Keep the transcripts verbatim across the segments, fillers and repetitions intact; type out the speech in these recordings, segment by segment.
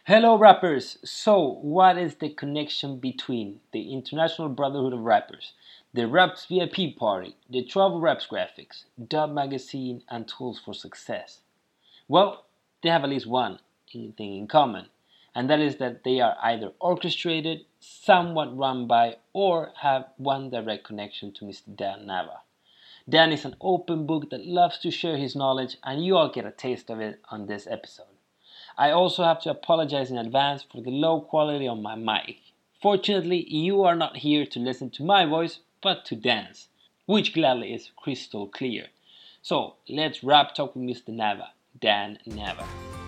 Hello, rappers! So, what is the connection between the International Brotherhood of Rappers, the Raps V I P Party, the Travel Raps graphics, Dub Magazine, and Tools for Success? Well, they have at least one thing in common, and that is that they are either orchestrated, somewhat run by, or have one direct connection to Mister Dan Nava. Dan is an open book that loves to share his knowledge, and you all get a taste of it on this episode. I also have to apologize in advance for the low quality on my mic. Fortunately, you are not here to listen to my voice, but to Dan's, which gladly is crystal clear. So, let's rap talk with Mister Nava, Dan Nava.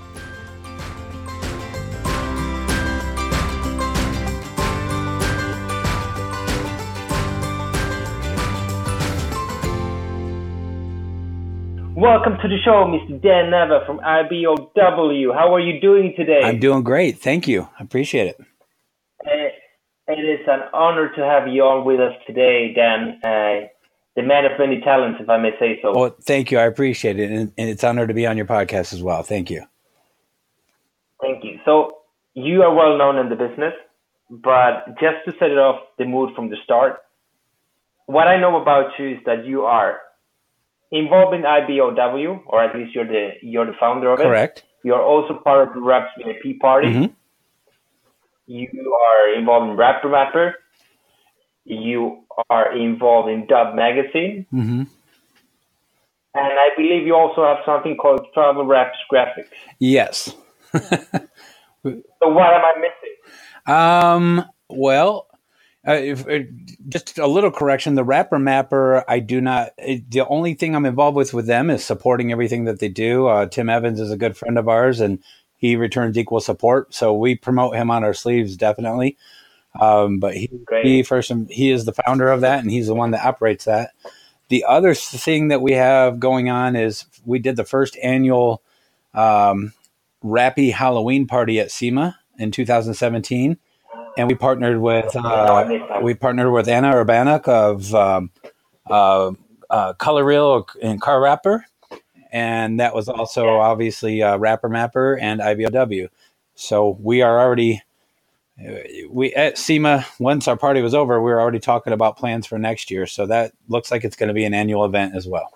Welcome to the show, Mister Dan Nava from I B O W. How are you doing today? I'm doing great. Thank you. I appreciate it. Uh, it is an honor to have you on with us today, Dan. Uh, the man of many talents, if I may say so. Oh, thank you. I appreciate it. And, and it's an honor to be on your podcast as well. Thank you. Thank you. So you are well known in the business, but just to set it off the mood from the start, what I know about you is that you are involved in I B O W, or at least you're the you're the founder of it. Correct. You're also part of the Raps V I P Party. Mm-hmm. You are involved in Rapper Mapper. You are involved in Dub Magazine. Mm-hmm. And I believe you also have something called Travel Raps Graphics. Yes. So what am I missing? Um. Well, uh, if, uh, just a little correction. The Rapper Mapper, I do not. It, the only thing I'm involved with with them is supporting everything that they do. Uh, Tim Evans is a good friend of ours, and he returns equal support. So we promote him on our sleeves, definitely. Um, but he, he first, he is the founder of that, and he's the one that operates that. The other thing that we have going on is we did the first annual um, Rappy Halloween party at SEMA in two thousand seventeen, and we partnered with uh, we partnered with Anna Urbanik of um, uh, uh, Color Reel and Car Rapper, and that was also obviously uh, Rapper Mapper and I B O W. So we are already we at SEMA. Once our party was over, we were already talking about plans for next year. So that looks like it's going to be an annual event as well.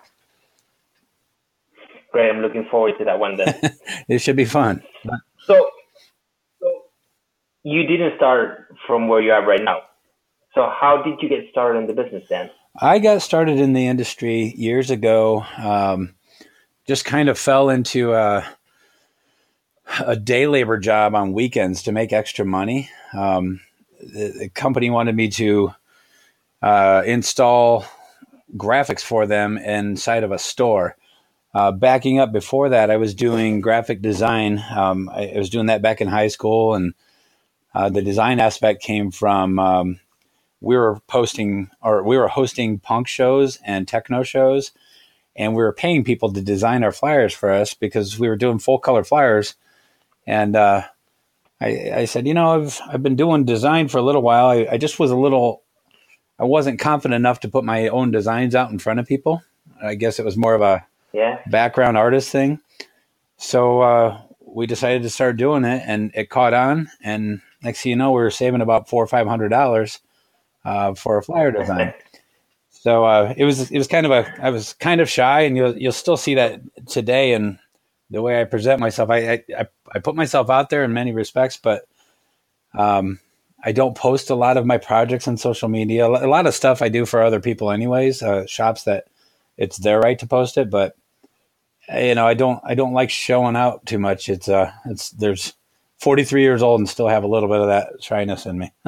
Great, I'm looking forward to that one then. It should be fun. So, so you didn't start from where you are right now. So how did you get started in the business then? I got started in the industry years ago. Um, just kind of fell into a, a day labor job on weekends to make extra money. Um, the, the company wanted me to uh, install graphics for them inside of a store. Uh, backing up before that, I was doing graphic design. Um, I, I was doing that back in high school, and uh, the design aspect came from um, we were posting or we were hosting punk shows and techno shows, and we were paying people to design our flyers for us because we were doing full color flyers. And uh, I, I said, you know, I've I've been doing design for a little while. I, I just was a little, I wasn't confident enough to put my own designs out in front of people. I guess it was more of a yeah. background artist thing. So uh, we decided to start doing it, and it caught on. And next thing you know, we were saving about four or five hundred dollars uh, for a flyer design. So uh, it was it was kind of a I was kind of shy, and you'll you'll still see that today in the way I present myself. I I, I put myself out there in many respects, but um, I don't post a lot of my projects on social media. A lot of stuff I do for other people, anyways. Uh, shops that it's their right to post it, but you know, I don't I don't like showing out too much. It's uh it's there's forty-three years old and still have a little bit of that shyness in me.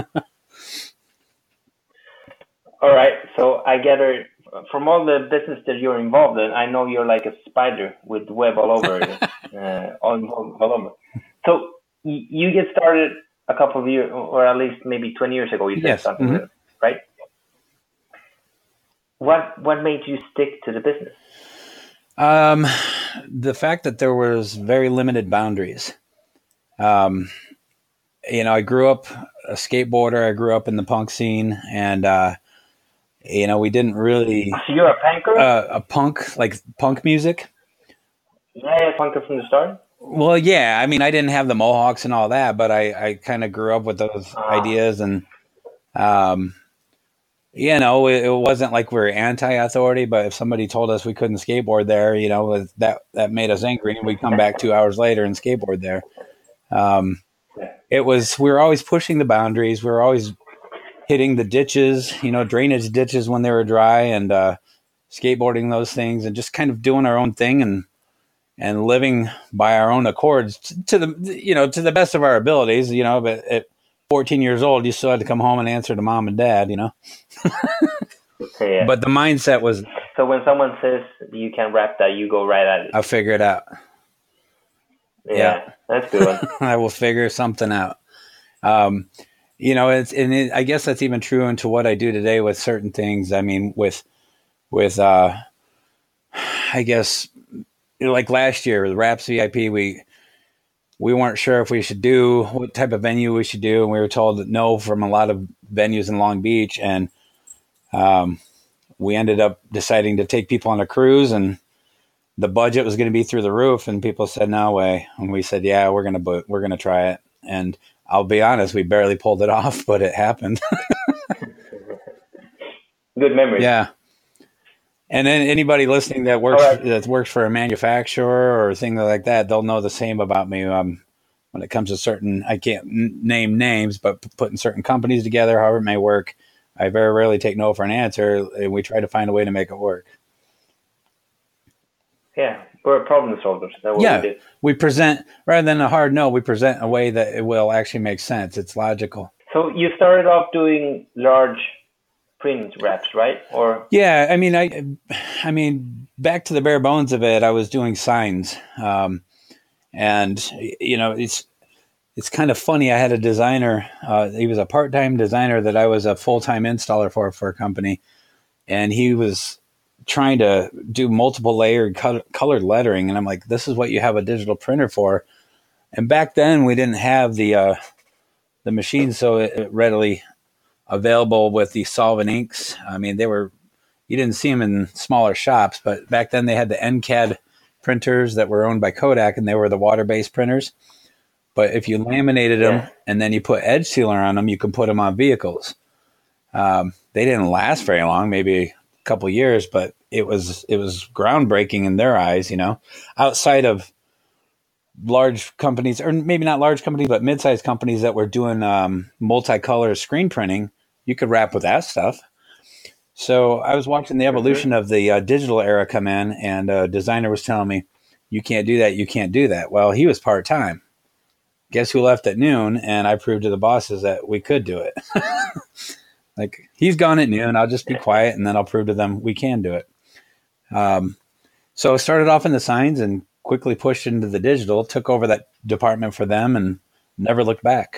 All right. So I gather from all the business that you're involved in, I know you're like a spider with web all over it, uh, all, all over. So y- you get started a couple of years, or at least maybe twenty years ago. You said Yes. something, Mm-hmm. right? What what made you stick to the business? Um, the fact that there was very limited boundaries. Um, you know, I grew up a skateboarder. I grew up in the punk scene, and uh, you know, we didn't really. So you're a punker? Uh, a punk, like punk music. Yeah, yeah, punker from the start. Well, yeah. I mean, I didn't have the mohawks and all that, but I, I kind of grew up with those Uh, ideas, and um, you know, it, it wasn't like we were anti-authority, but if somebody told us we couldn't skateboard there, you know, that that made us angry, and we'd come back two hours later and skateboard there. Um, yeah. it was we were always pushing the boundaries. We were always hitting the ditches, you know, drainage ditches when they were dry, and uh, skateboarding those things, and just kind of doing our own thing and and living by our own accords t- to the you know to the best of our abilities. You know, but at fourteen years old, you still had to come home and answer to mom and dad. You know, Yeah. but the mindset was, So when someone says you can rap that, you go right at it. I'll figure it out. Yeah, yeah. That's a good one. I will figure something out. Um, you know, it's and it, I guess that's even true into what I do today with certain things. I mean, with with uh, I guess you know, like last year with Raps V I P, we we weren't sure if we should do what type of venue we should do, and we were told that no from a lot of venues in Long Beach, and um, we ended up deciding to take people on a cruise, and the budget was going to be through the roof, and people said no way, and we said yeah, we're gonna bo- we're gonna try it, and I'll be honest, we barely pulled it off, but it happened. Good memory. Yeah. And then anybody listening that works right. that works for a manufacturer or thing like that, they'll know the same about me. Um, when it comes to certain, I can't n- name names, but p- putting certain companies together, however it may work, I very rarely take no for an answer, and we try to find a way to make it work. Yeah, we're problem solvers. That's what Yeah, we do. we present rather than a hard no. We present a way that it will actually make sense. It's logical. So you started off doing large print wraps, right? Or Yeah, I mean, I, I mean, back to the bare bones of it, I was doing signs, um, and you know, it's it's kind of funny. I had a designer. Uh, he was a part-time designer that I was a full-time installer for for a company, and he was trying to do multiple layered co- colored lettering, and I'm like, this is what you have a digital printer for. And back then, we didn't have the uh, the machine so readily available with the solvent inks. I mean, they were, you didn't see them in smaller shops, but back then they had the N C A D printers that were owned by Kodak, and they were the water-based printers. But if you laminated them Yeah. and then you put edge sealer on them, you can put them on vehicles. Um, they didn't last very long, maybe a couple years, but it was it was groundbreaking in their eyes. You know, outside of large companies, or maybe not large companies, but mid-sized companies that were doing um, multicolor screen printing, you could wrap with that stuff. So I was watching the evolution mm-hmm. of the uh, digital era come in, and a designer was telling me, you can't do that, you can't do that. Well, he was part-time. Guess who left at noon? And I proved to the bosses that we could do it. Like, he's gone at noon, I'll just be quiet, and then I'll prove to them we can do it. Um, so I started off in the signs and quickly pushed into the digital, took over that department for them, and never looked back.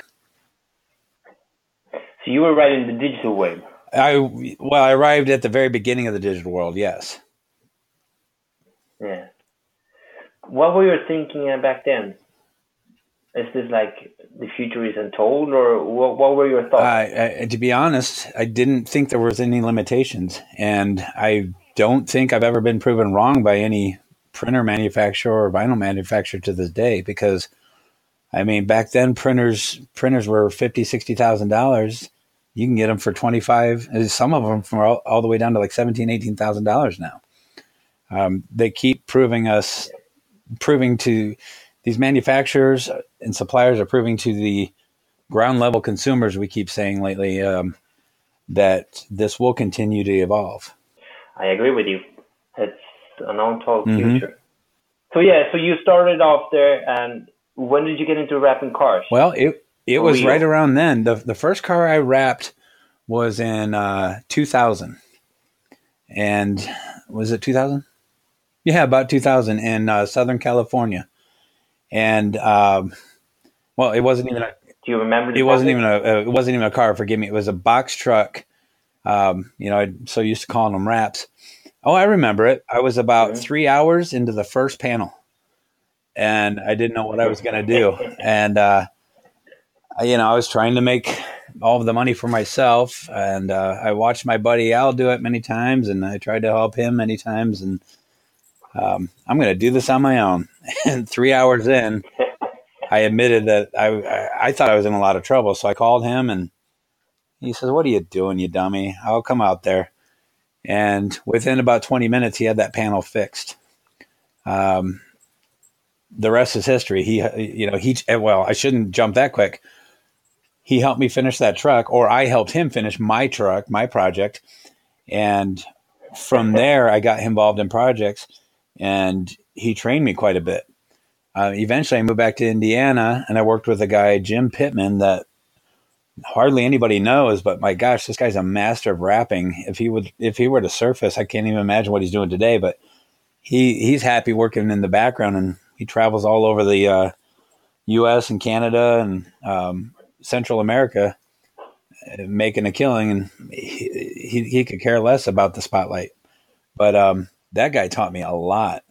So you were right in the digital wave. I well, I arrived at the very beginning of the digital world. Yes. Yeah. What were you thinking back then? Is this like the future is untold, or what, what were your thoughts? I, I, to be honest, I didn't think there was any limitations, and I don't think I've ever been proven wrong by any printer manufacturer or vinyl manufacturer to this day. Because, I mean, back then printers printers were fifty, sixty thousand dollars. You can get them for twenty five. Some of them from all, all the way down to like seventeen, eighteen thousand dollars now. Um, they keep proving us, proving to these manufacturers and suppliers are proving to the ground level consumers. We keep saying lately um, that this will continue to evolve. I agree with you. It's an untold Mm-hmm. future. So yeah, so you started off there, and when did you get into wrapping cars? Well, it it Or was you? right around then. The the first car I wrapped was in uh, two thousand, and was it two thousand? Yeah, about two thousand in uh, Southern California, and um, well, it wasn't even a Do you remember? The it wasn't topic? even a, a it wasn't even a car. Forgive me. It was a box truck. Um, you know, I'm so used to calling them wraps. Oh, I remember it. I was about Mhm. three hours into the first panel, and I didn't know what I was going to do. And uh, I, you know, I was trying to make all of the money for myself, and uh, I watched my buddy Al do it many times, and I tried to help him many times, and um, I'm going to do this on my own. And three hours in, I admitted that I, I I thought I was in a lot of trouble. So I called him, and he says, "What are you doing, you dummy? I'll come out there." And within about twenty minutes, he had that panel fixed. Um, the rest is history. He, you know, he, well, I shouldn't jump that quick. He helped me finish that truck, or I helped him finish my truck, my project. And from there, I got involved in projects, and he trained me quite a bit. Uh, eventually, I moved back to Indiana, and I worked with a guy, Jim Pittman, that hardly anybody knows. But my gosh, this guy's a master of rapping. If he would, if he were to surface, I can't even imagine what he's doing today. But he he's happy working in the background, and he travels all over the uh, U S and Canada and um, Central America, making a killing, and he, he, he could care less about the spotlight. But um, that guy taught me a lot.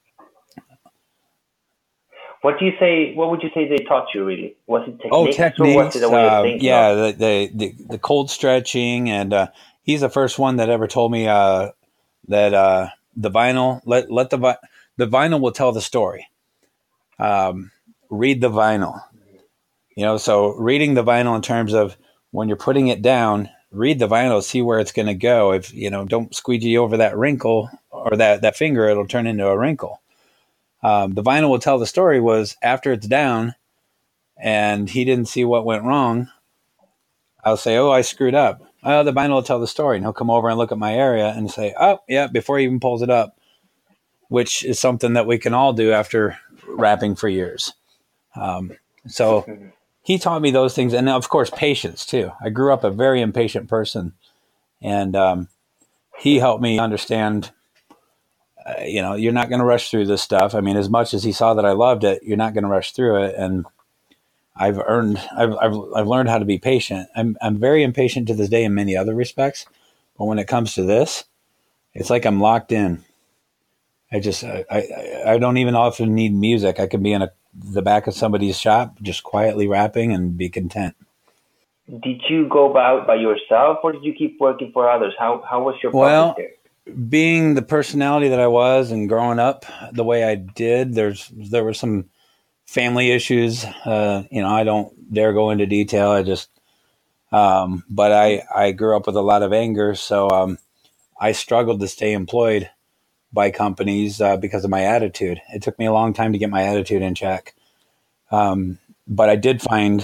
What do you say? What would you say they taught you? Really, was it techniques? Oh, techniques. Or was it a way uh, of thinking? yeah, the, the the the cold stretching, and uh, he's the first one that ever told me uh, that uh, the vinyl let let the vi- the vinyl will tell the story. Um, read the vinyl. You know, so reading the vinyl in terms of when you're putting it down, read the vinyl, see where it's going to go. If, you know, don't squeegee over that wrinkle or that, that finger, it'll turn into a wrinkle. Um, the vinyl will tell the story was after it's down and he didn't see what went wrong. I'll say, oh, I screwed up. Oh, the vinyl will tell the story. And he'll come over and look at my area and say, oh, yeah, before he even pulls it up, which is something that we can all do after rapping for years. Um, so he taught me those things. And of course, patience too. I grew up a very impatient person, and um, he helped me understand, uh, you know, you're not going to rush through this stuff. I mean, as much as he saw that I loved it, you're not going to rush through it. And I've earned, I've, I've, I've learned how to be patient. I'm, I'm very impatient to this day in many other respects, but when it comes to this, it's like I'm locked in. I just, I, I, I don't even often need music. I can be in a, the back of somebody's shop, just quietly rapping and be content. Did you go about by yourself, or did you keep working for others? How how was your well, process there? Being the personality that I was and growing up the way I did, there's there were some family issues. Uh, you know, I don't dare go into detail. I just, um, but I I grew up with a lot of anger, so um, I struggled to stay employed by companies uh, because of my attitude. It took me a long time to get my attitude in check. Um, but I did find,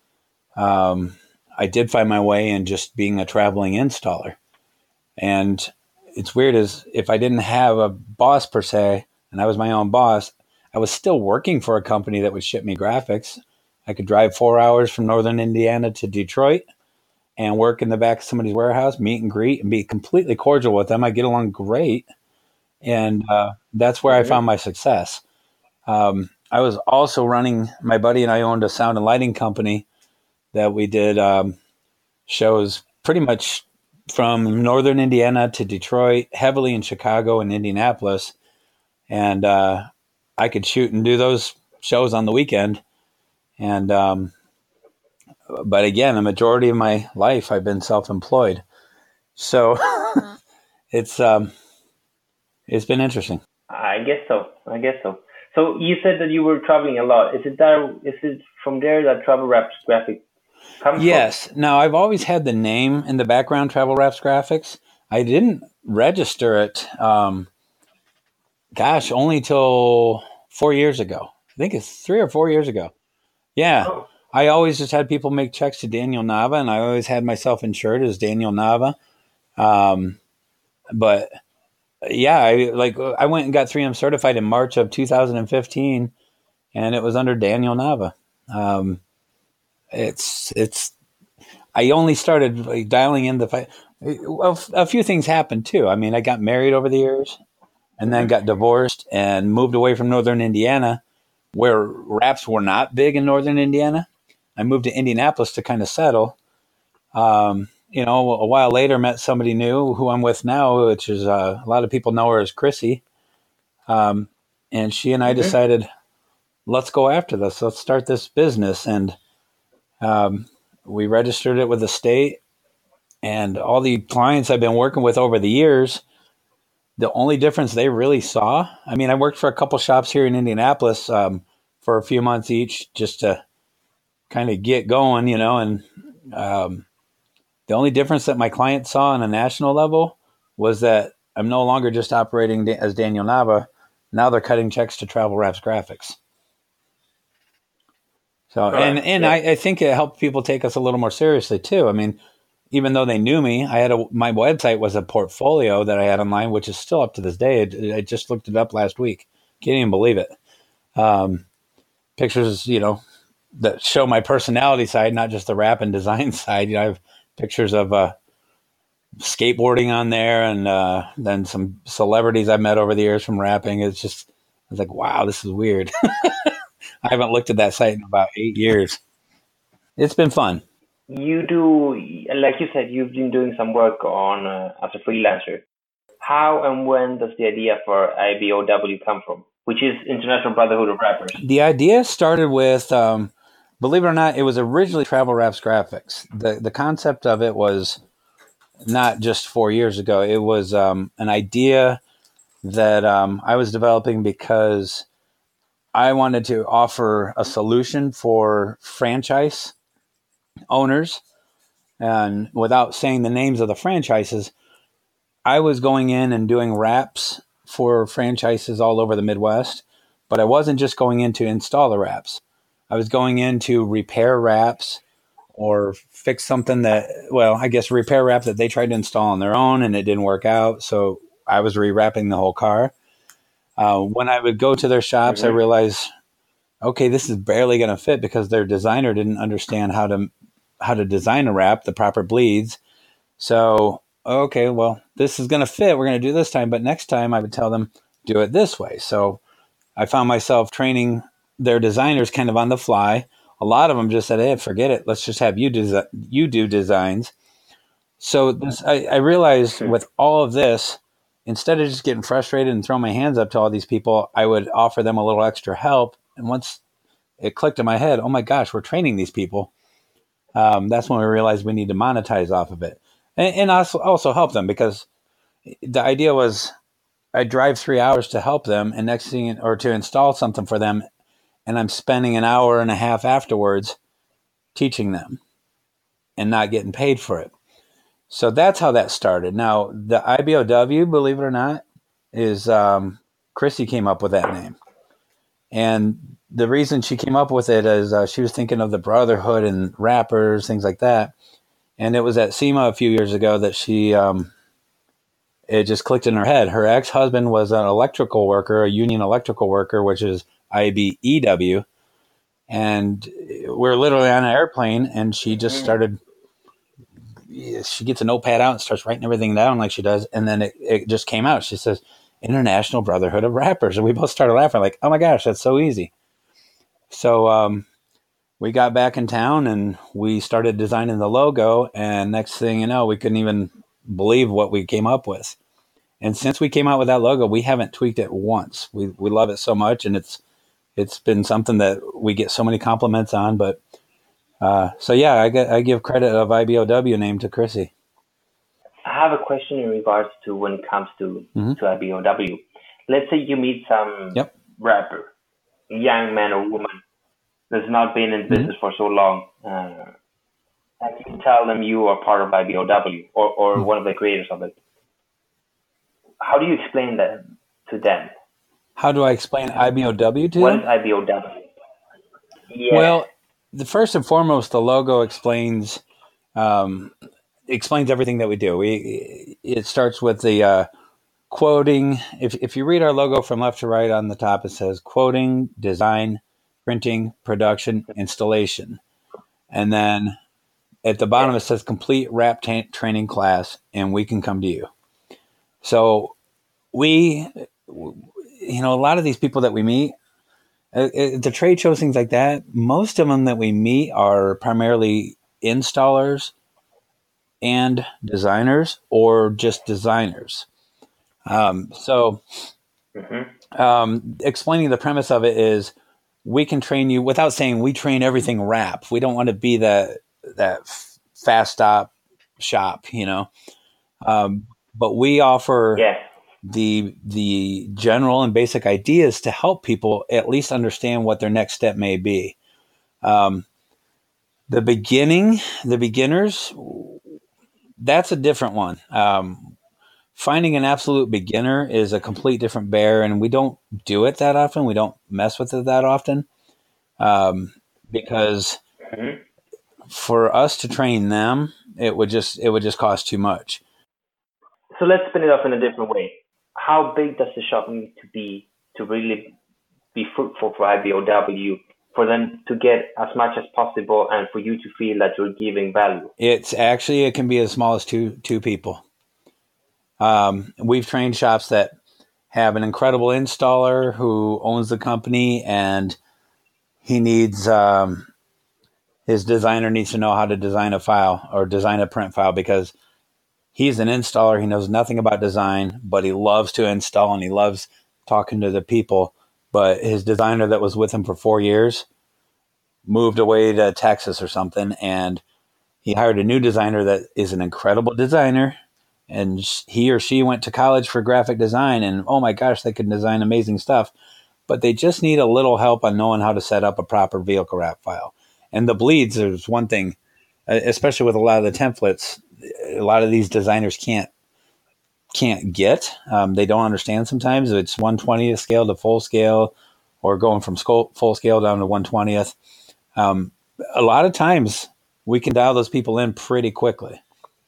um, I did find my way in just being a traveling installer. And it's weird as if I didn't have a boss per se, and I was my own boss, I was still working for a company that would ship me graphics. I could drive four hours from Northern Indiana to Detroit and work in the back of somebody's warehouse, meet and greet, and be completely cordial with them. I get along great. And uh, that's where mm-hmm. I found my success. Um, I was also running, my buddy and I owned a sound and lighting company that we did um, shows pretty much from Northern Indiana to Detroit, heavily in Chicago and Indianapolis. And uh, I could shoot and do those shows on the weekend. And, um, but again, a majority of my life, I've been self-employed. So it's, um, it's been interesting. I guess so. I guess so. So you said that you were traveling a lot. Is it there? Is it from there that Travel Raps Graphics comes yes. from? Now, I've always had the name in the background, Travel Raps Graphics. I didn't register it, um, gosh, only till four years ago. I think it's three or four years ago. Yeah. Oh. I always just had people make checks to Daniel Nava, and I always had myself insured as Daniel Nava. Um, but... Yeah, I like I went and got three M certified in March of two thousand fifteen, and it was under Daniel Nava. Um, it's it's I only started like, dialing in the fight. Well, a few things happened too. I mean, I got married over the years, and then got divorced and moved away from Northern Indiana, where raps were not big in Northern Indiana. I moved to Indianapolis to kind of settle. Um, You know, a while later, met somebody new who I'm with now, which is uh, a lot of people know her as Chrissy. Um, and she and I mm-hmm. decided, let's go after this. Let's start this business. And um, we registered it with the state. And all the clients I've been working with over the years, the only difference they really saw, I mean, I worked for a couple shops here in Indianapolis um, for a few months each just to kind of get going, you know, and um, the only difference that my clients saw on a national level was that I'm no longer just operating as Daniel Nava. Now they're cutting checks to Travel Wraps Graphics. So, and, and yeah. I, I think it helped people take us a little more seriously too. I mean, even though they knew me, I had a, my website was a portfolio that I had online, which is still up to this day. I, I just looked it up last week. Can't even believe it. Um, pictures, you know, that show my personality side, not just the rap and design side. You know, I have pictures of uh, skateboarding on there, and uh, then some celebrities I've met over the years from rapping. It's just, I was like, wow, this is weird. I haven't looked at that site in about eight years. It's been fun. You do, like you said, you've been doing some work on uh, as a freelancer. How and when does the idea for I B O W come from, which is International Brotherhood of Rappers? The idea started with, um, believe it or not, it was originally Travel Wraps Graphics. The the concept of it was not just four years ago. It was um, an idea that um, I was developing because I wanted to offer a solution for franchise owners. And without saying the names of the franchises, I was going in and doing wraps for franchises all over the Midwest, but I wasn't just going in to install the wraps. I was going in to repair wraps or fix something that, well, I guess repair wrap that they tried to install on their own and it didn't work out. So I was rewrapping the whole car. Uh, when I would go to their shops, mm-hmm. I realized, okay, this is barely going to fit because their designer didn't understand how to how to design a wrap, the proper bleeds. So, okay, well, this is going to fit. We're going to do this time. But next time I would tell them, do it this way. So I found myself training their designers kind of on the fly. A lot of them just said, hey, forget it. Let's just have you, desi- you do designs. So this, I, I realized sure. with all of this, instead of just getting frustrated and throwing my hands up to all these people, I would offer them a little extra help. And once it clicked in my head, oh my gosh, we're training these people. Um, that's when we realized we need to monetize off of it. And, and also, also help them, because the idea was I drive three hours to help them and next thing, or to install something for them. And I'm spending an hour and a half afterwards teaching them and not getting paid for it. So that's how that started. Now, the I B O W, believe it or not, is um, Chrissy came up with that name. And the reason she came up with it is uh, she was thinking of the Brotherhood and rappers, things like that. And it was at SEMA a few years ago that she, um, it just clicked in her head. Her ex-husband was an electrical worker, a union electrical worker, which is I B E W. And we're literally on an airplane, and she just started, she gets a notepad out and starts writing everything down like she does. And then it, it just came out. She says, International Brotherhood of Rappers. And we both started laughing like, oh my gosh, that's so easy. So um, we got back in town and we started designing the logo. And next thing you know, we couldn't even believe what we came up with. And since we came out with that logo, we haven't tweaked it once. We we love it so much, and it's it's been something that we get so many compliments on. But uh, so yeah, I get, I give credit of I B O W name to Chrissy. I have a question in regards to when it comes to, mm-hmm. to I B O W. Let's say you meet some yep. rapper, young man or woman that's not been in business mm-hmm. for so long. Uh, and you tell them you are part of I B O W or, or mm-hmm. one of the creators of it. How do you explain that to them? How do I explain I B O W to what them? What is I B O W? Yeah. Well, the first and foremost, the logo explains um, explains everything that we do. We it starts with the uh, quoting. If if you read our logo from left to right on the top, it says quoting, design, printing, production, installation, and then at the bottom yeah. it says complete rap t- training class, and we can come to you. So we, you know, a lot of these people that we meet, uh, the trade shows, things like that, most of them that we meet are primarily installers and designers or just designers. Um, so mm-hmm. um, explaining the premise of it is we can train you without saying we train everything rap. We don't want to be that, that fast stop shop, you know. Um, But we offer yeah. the the general and basic ideas to help people at least understand what their next step may be. Um, the beginning, the beginners, that's a different one. Um, finding an absolute beginner is a complete different bear, and we don't do it that often. We don't mess with it that often um, because Mm-hmm. for us to train them, it would just it would just cost too much. So let's spin it up in a different way. How big does the shop need to be to really be fruitful for I B O W, for them to get as much as possible and for you to feel that you're giving value? It's actually, it can be as small as two two people. Um, we've trained shops that have an incredible installer who owns the company, and he needs um, his designer needs to know how to design a file or design a print file because he's an installer. He knows nothing about design, but he loves to install and he loves talking to the people. But his designer that was with him for four years moved away to Texas or something, and he hired a new designer that is an incredible designer. And he or she went to college for graphic design, and oh my gosh, they could design amazing stuff. But they just need a little help on knowing how to set up a proper vehicle wrap file. And the bleeds is one thing, especially with a lot of the templates, a lot of these designers can't can't get. Um, they don't understand sometimes. It's one twentieth scale to full scale, or going from full scale down to one twentieth. Um, a lot of times we can dial those people in pretty quickly.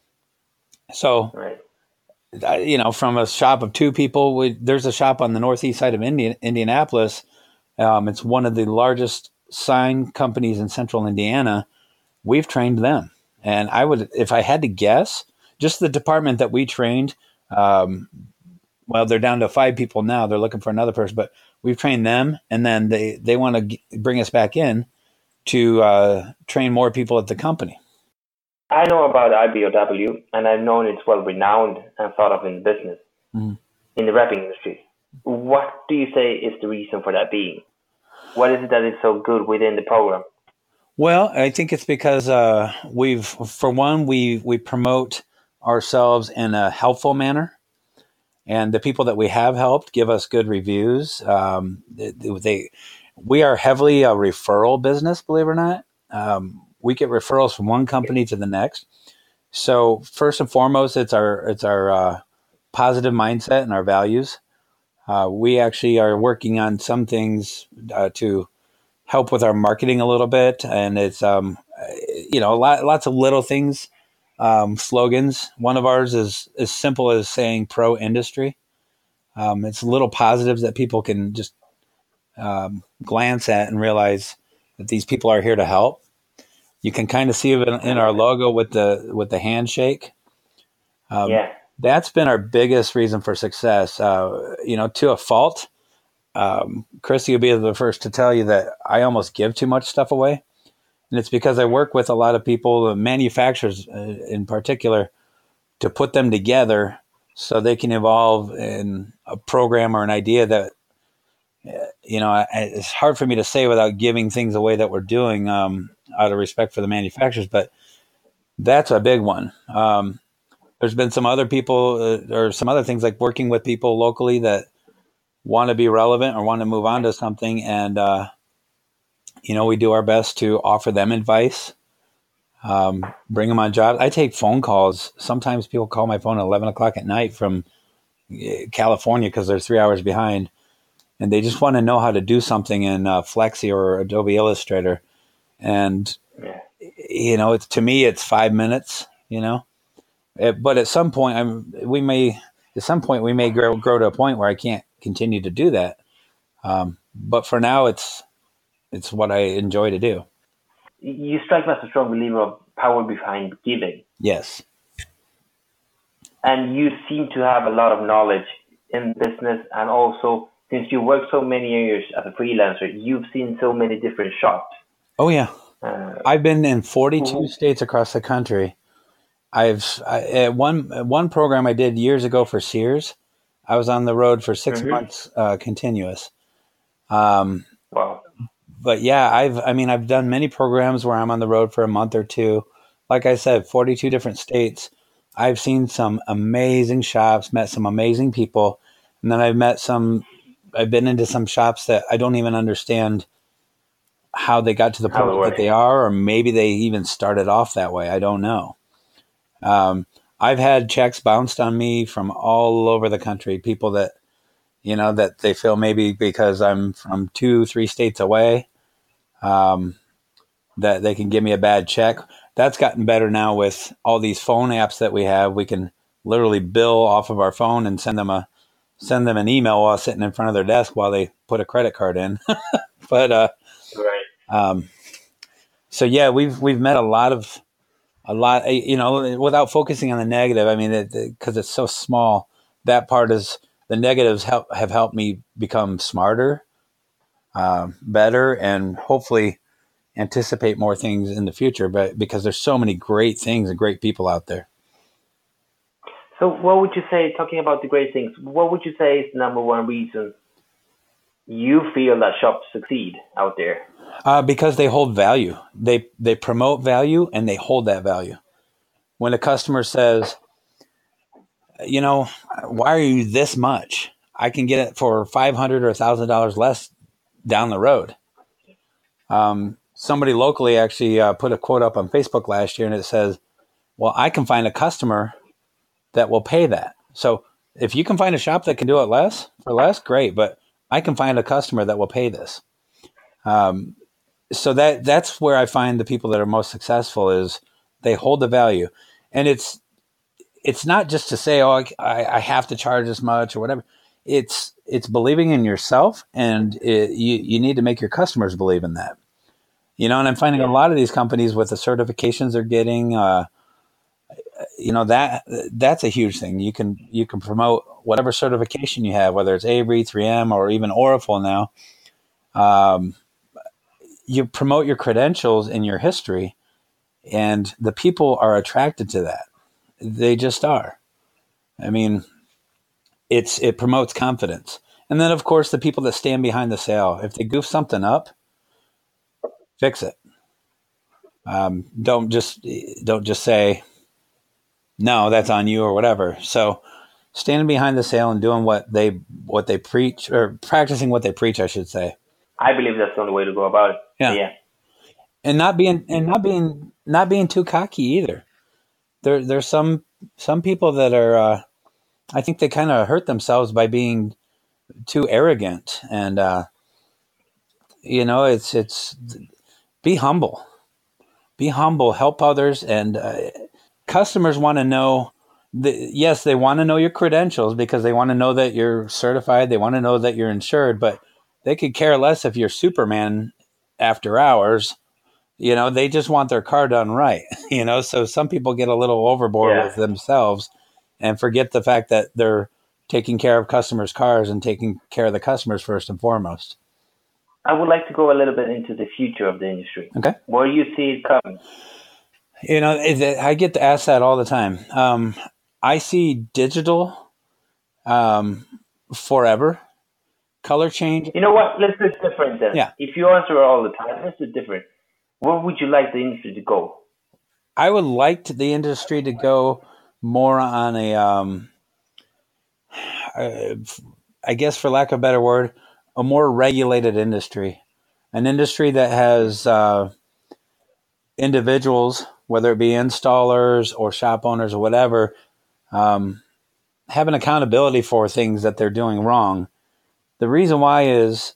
So, right. you know, from a shop of two people, we, there's a shop on the northeast side of Indian, Indianapolis. Um, it's one of the largest sign companies in central Indiana. We've trained them. And I would, if I had to guess, just the department that we trained, um, well, they're down to five people now. They're looking for another person, but we've trained them. And then they, they want to g- bring us back in to uh, train more people at the company. I know about I B O W, and I've known it's well renowned and thought of in business, mm-hmm. in the wrapping industry. What do you say is the reason for that being? What is it that is so good within the program? Well, I think it's because uh, we've, for one, we we promote ourselves in a helpful manner, and the people that we have helped give us good reviews. Um, they, they we are heavily a referral business, believe it or not. Um, we get referrals from one company to the next. So first and foremost, it's our it's our uh, positive mindset and our values. Uh, we actually are working on some things uh, to help with our marketing a little bit, and it's um, you know, a lot, lots of little things, um, slogans. One of ours is as simple as saying "pro industry." Um, it's little positives that people can just um, glance at and realize that these people are here to help. You can kind of see it in our logo with the with the handshake. Um, yeah, that's been our biggest reason for success. Uh, you know, to a fault. Um, Christy will be the first to tell you that I almost give too much stuff away, and it's because I work with a lot of people, manufacturers uh, in particular, to put them together so they can evolve in a program or an idea that. You know, it's hard for me to say without giving things away that we're doing um, out of respect for the manufacturers, but that's a big one. Um, there's been some other people uh, or some other things like working with people locally that want to be relevant or want to move on to something. And, uh, you know, we do our best to offer them advice, um, bring them on jobs. I take phone calls. Sometimes people call my phone at eleven o'clock at night from California because they're three hours behind. And they just want to know how to do something in uh, Flexi or Adobe Illustrator. And, yeah. you know, it's to me, it's five minutes, you know. It, but at some point, I'm, we may, at some point, we may grow, grow to a point where I can't continue to do that. Um, but for now, it's it's what I enjoy to do. You strike me as a strong believer of power behind giving. Yes. And you seem to have a lot of knowledge in business, and also, since you worked so many years as a freelancer, you've seen so many different shops. Oh, yeah. Uh, I've been in forty-two mm-hmm. states across the country. I've I, at one at one program I did years ago for Sears. I was on the road for six mm-hmm. months uh, continuous. Um, wow. But yeah, I've I mean I've done many programs where I'm on the road for a month or two. Like I said, forty-two different states. I've seen some amazing shops, met some amazing people. And then I've met some, I've been into some shops that I don't even understand how they got to the point that they are, or maybe they even started off that way. I don't know. Um, I've had checks bounced on me from all over the country, people that, you know, that they feel maybe because I'm from two, three states away, um, that they can give me a bad check. That's gotten better now with all these phone apps that we have. We can literally bill off of our phone and send them a send them an email while sitting in front of their desk while they put a credit card in. but uh, right. um, so yeah, we've we've met a lot of a lot. You know, without focusing on the negative. I mean, because it, it's so small. That part is the negatives help have helped me become smarter, uh, better, and hopefully anticipate more things in the future. But because there's so many great things and great people out there. So what would you say, talking about the great things, what would you say is the number one reason you feel that shops succeed out there? Uh, because they hold value. They they promote value and they hold that value. When a customer says, you know, why are you this much? I can get it for five hundred dollars or one thousand dollars less down the road. Um, somebody locally actually uh, put a quote up on Facebook last year, and it says, well, I can find a customer that will pay that. So if you can find a shop that can do it less for less, great. But I can find a customer that will pay this. Um, so that that's where I find the people that are most successful is they hold the value. And it's it's not just to say, oh, I, I have to charge this much or whatever. It's it's believing in yourself, and it, you, you need to make your customers believe in that. You know, and I'm finding a lot of these companies with the certifications they're getting, uh, you know, that that's a huge thing. You can you can promote whatever certification you have, whether it's Avery, three M, or even Oracle now. Um, you promote your credentials and your history, and the people are attracted to that. They just are. I mean, it's it promotes confidence. And then, of course, the people that stand behind the sale, if they goof something up, fix it. Um, don't just don't just say, no, that's on you or whatever. So standing behind the sale and doing what they what they preach, or practicing what they preach, I should say. I believe that's the only way to go about it. Yeah. yeah. And not being and not being not being too cocky either. There there's some some people that are uh, I think they kind of hurt themselves by being too arrogant, and uh, you know, it's it's be humble. Be humble, help others, and uh, customers want to know, the, yes, they want to know your credentials because they want to know that you're certified. They want to know that you're insured, but they could care less if you're Superman after hours. You know, they just want their car done right. You know, so some people get a little overboard Yeah. with themselves and forget the fact that they're taking care of customers' cars and taking care of the customers first and foremost. I would like to go a little bit into the future of the industry. Okay. Where do you see it coming? You know, it, I get to ask that all the time. Um, I see digital um, forever. Color change. You know what? Let's do it different then. Yeah. If you answer all the time, let's do it different. Where would you like the industry to go? I would like to, the industry to go more on a, um, uh, I guess for lack of a better word, a more regulated industry. An industry that has uh, individuals, whether it be installers or shop owners or whatever, um, have an accountability for things that they're doing wrong. The reason why is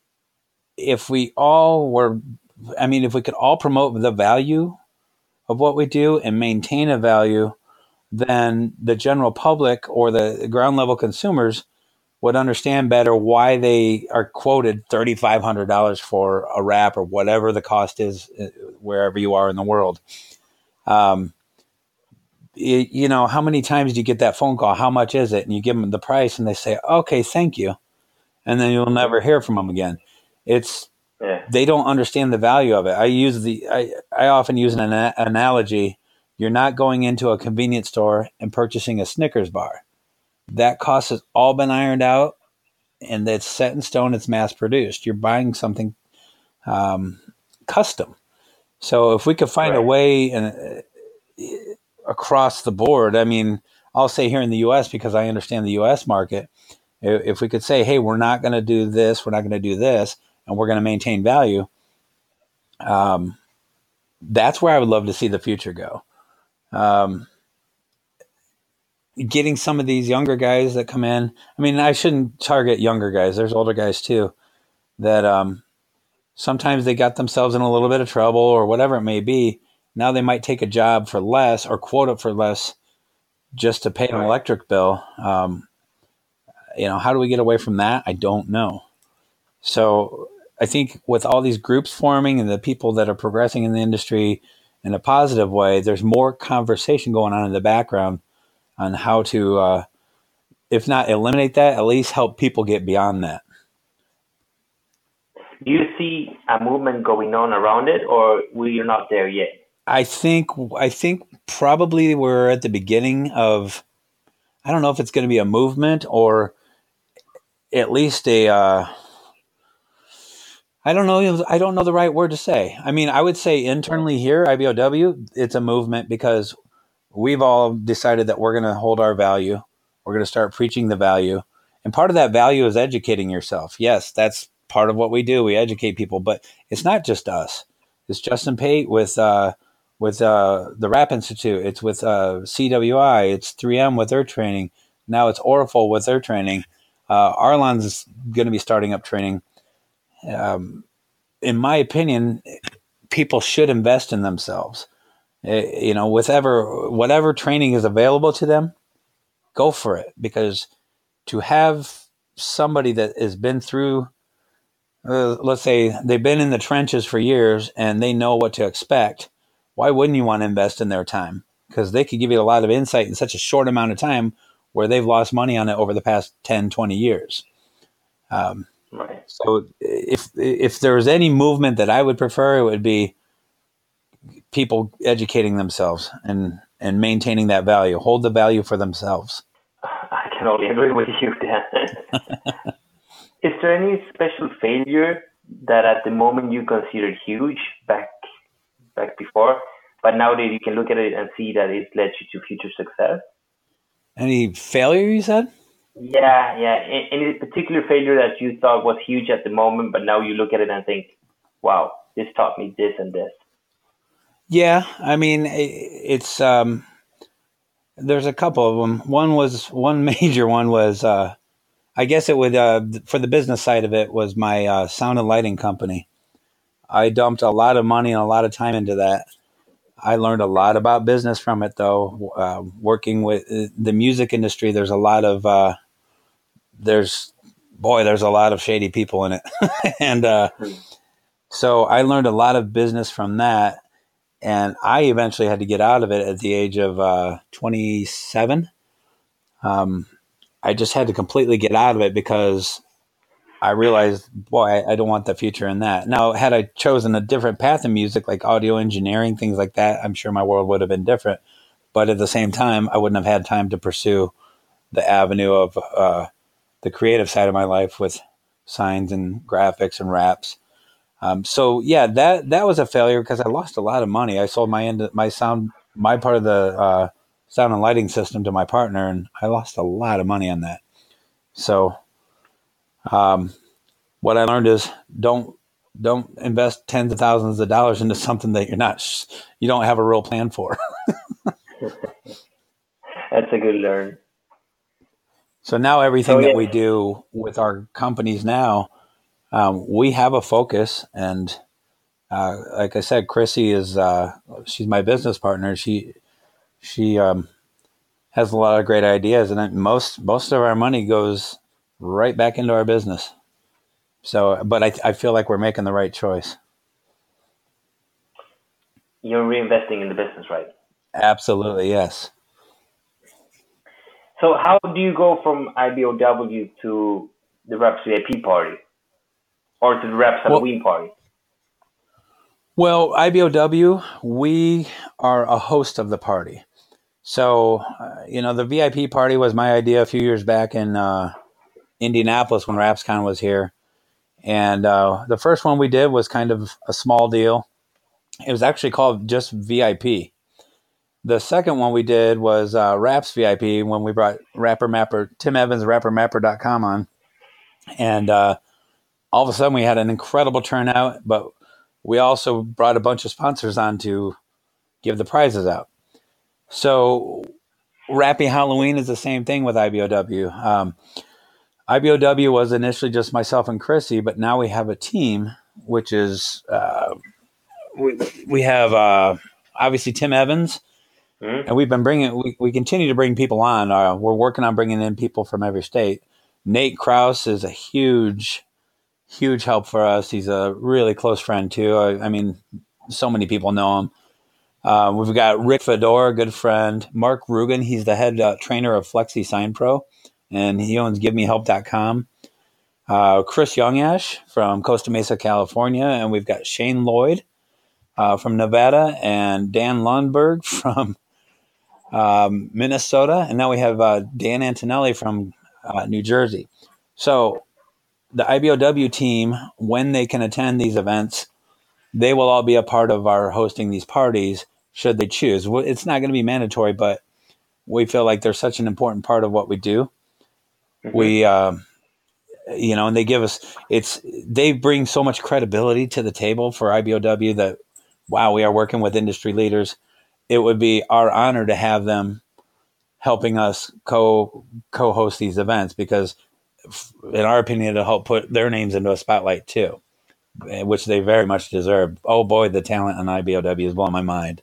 if we all were, I mean, if we could all promote the value of what we do and maintain a value, then the general public or the ground level consumers would understand better why they are quoted three thousand five hundred dollars for a wrap or whatever the cost is wherever you are in the world. Um, you, you know, how many times do you get that phone call? How much is it? And you give them the price and they say, okay, thank you. And then you'll never hear from them again. It's, Yeah. they don't understand the value of it. I use the, I, I often use an ana- analogy. You're not going into a convenience store and purchasing a Snickers bar. That cost has all been ironed out and it's set in stone. It's mass produced. You're buying something um, custom. So if we could find Right. a way and uh, across the board, I mean, I'll say here in the U S because I understand the U S market, If, if we could say, hey, we're not going to do this, we're not going to do this, and we're going to maintain value, um, that's where I would love to see the future go. Um, getting some of these younger guys that come in. I mean, I shouldn't target younger guys. There's older guys too that um, sometimes they got themselves in a little bit of trouble or whatever it may be. Now they might take a job for less or quote it for less just to pay an electric bill. Um, you know, how do we get away from that? I don't know. So I think with all these groups forming and the people that are progressing in the industry in a positive way, there's more conversation going on in the background on how to, uh, if not eliminate that, at least help people get beyond that. Do you see a movement going on around it, or we're not there yet? I think I think probably we're at the beginning of, I don't know if it's going to be a movement or at least a, uh, I don't know. I don't know the right word to say. I mean, I would say internally here, I B O W, it's a movement because we've all decided that we're going to hold our value. We're going to start preaching the value. And part of that value is educating yourself. Yes, that's part of what we do. We educate people, but it's not just us. It's Justin Pate with uh, with uh, the Rap Institute. It's with uh, C W I. It's three M with their training. Now it's Orifol with their training. Uh, Arlon's going to be starting up training. Um, in my opinion, people should invest in themselves. You know, whatever whatever training is available to them, go for it. Because to have somebody that has been through, uh, let's say they've been in the trenches for years and they know what to expect, why wouldn't you want to invest in their time? Because they could give you a lot of insight in such a short amount of time where they've lost money on it over the past ten, twenty years. Um, right. So if if there was any movement that I would prefer, it would be people educating themselves and, and maintaining that value, hold the value for themselves. I can only agree with you there. Is there any special failure that at the moment you considered huge back back before, but now that you can look at it and see that it led you to future success? Any failure, you said? Yeah, yeah. Any particular failure that you thought was huge at the moment, but now you look at it and think, wow, this taught me this and this. Yeah, I mean, it's um, there's a couple of them. One was one major one was uh, I guess it would uh, for the business side of it was my uh, sound and lighting company. I dumped a lot of money and a lot of time into that. I learned a lot about business from it, though. Uh, working with the music industry, there's a lot of uh, there's boy, there's a lot of shady people in it, and uh, so I learned a lot of business from that. And I eventually had to get out of it at the age of uh, twenty-seven. Um, I just had to completely get out of it because I realized, boy, I, I don't want the future in that. Now, had I chosen a different path in music, like audio engineering, things like that, I'm sure my world would have been different. But at the same time, I wouldn't have had time to pursue the avenue of uh, the creative side of my life with signs and graphics and raps. Um, so yeah, that, that was a failure because I lost a lot of money. I sold my end, my sound, my part of the uh, sound and lighting system to my partner, and I lost a lot of money on that. So, um, what I learned is don't don't invest tens of thousands of dollars into something that you're not, you don't have a real plan for. That's a good learn. So now everything oh, yeah. that we do with our companies now. Um, we have a focus, and uh, like I said, Chrissy is uh, she's my business partner. She she um, has a lot of great ideas, and most most of our money goes right back into our business. So, but I I feel like we're making the right choice. You're reinvesting in the business, right? Absolutely, yes. So, how do you go from I B O W to the Raps V I P party? Or to the Raps Halloween well, party? Well, I B O W, we are a host of the party. So, uh, you know, the V I P party was my idea a few years back in uh, Indianapolis when RapsCon was here. And uh, the first one we did was kind of a small deal. It was actually called just V I P. The second one we did was uh, Raps V I P when we brought Rapper Mapper, Tim Evans, rapper mapper dot com on. And uh, all of a sudden we had an incredible turnout, but we also brought a bunch of sponsors on to give the prizes out. So Rappy Halloween is the same thing with I B O W. Um, I B O W was initially just myself and Chrissy, but now we have a team, which is uh, we, we have uh, obviously Tim Evans, mm-hmm. and we've been bringing we, we continue to bring people on. Uh, we're working on bringing in people from every state. Nate Krause is a huge, huge help for us. He's a really close friend too. I, I mean, so many people know him. Uh, we've got Rick Fedor, a good friend. Mark Rugen, he's the head uh, trainer of Flexi Sign Pro, and he owns give me help dot com. Uh, Chris Youngash from Costa Mesa, California, and we've got Shane Lloyd uh, from Nevada, and Dan Lundberg from um, Minnesota, and now we have uh, Dan Antonelli from uh, New Jersey. So the I B O W team, when they can attend these events, they will all be a part of our hosting these parties should they choose. It's not going to be mandatory, but we feel like they're such an important part of what we do. Mm-hmm. We, um, you know, and they give us, it's, they bring so much credibility to the table for I B O W that, wow, we are working with industry leaders. It would be our honor to have them helping us co co-host these events, because in our opinion, it'll help put their names into a spotlight too, which they very much deserve. Oh boy, the talent on I B O W is blowing my mind.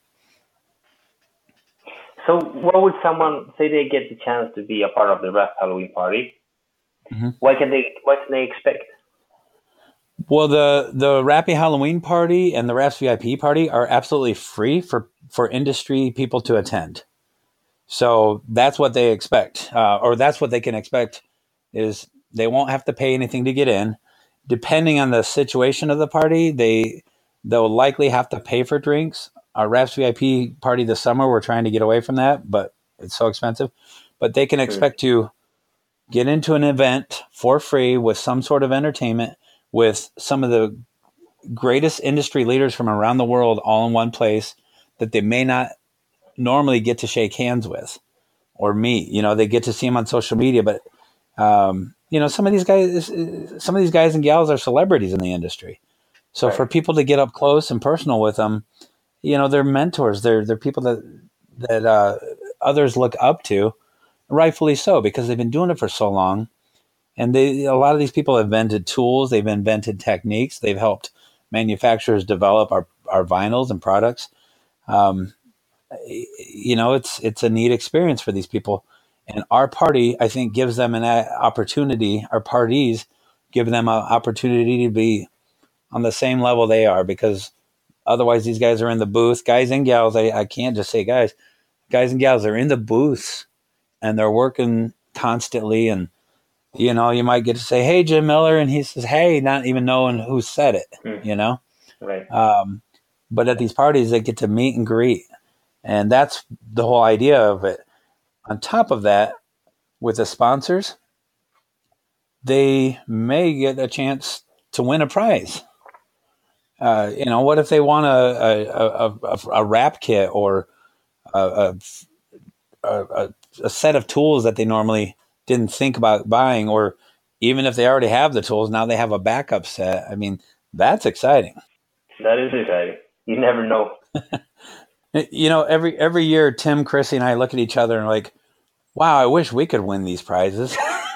So what would someone say they get the chance to be a part of the Rap Halloween party? Mm-hmm. What can they what can they expect? Well, the the Rappy Halloween party and the Raps V I P party are absolutely free for, for industry people to attend. So that's what they expect, uh, or that's what they can expect, is they won't have to pay anything to get in. Depending on the situation of the party, they they'll likely have to pay for drinks. Our Raps V I P party this summer, we're trying to get away from that, but it's so expensive. But they can expect to get into an event for free with some sort of entertainment, with some of the greatest industry leaders from around the world all in one place that they may not normally get to shake hands with or meet. You know, they get to see them on social media, but um, you know, some of these guys, some of these guys and gals are celebrities in the industry. So right. for people to get up close and personal with them, you know, they're mentors. They're they're people that that uh, others look up to, rightfully so, because they've been doing it for so long. And they a lot of these people have invented tools. They've invented techniques. They've helped manufacturers develop our, our vinyls and products. Um, you know, it's it's a neat experience for these people. And our party, I think, gives them an opportunity. Our parties give them an opportunity to be on the same level they are, because otherwise these guys are in the booth. Guys and gals, I, I can't just say guys. Guys and gals are in the booths, and they're working constantly. And, you know, you might get to say, hey, Jim Miller, and he says, hey, not even knowing who said it, mm. you know? Right. Um, but at these parties, they get to meet and greet. And that's the whole idea of it. On top of that, with the sponsors, they may get a chance to win a prize. Uh, you know, what if they want a a, a, a, a rap kit or a, a, a, a set of tools that they normally didn't think about buying, or even if they already have the tools, now they have a backup set. I mean, that's exciting. That is exciting. You never know. You know, every every year, Tim, Chrissy, and I look at each other and like, wow, I wish we could win these prizes.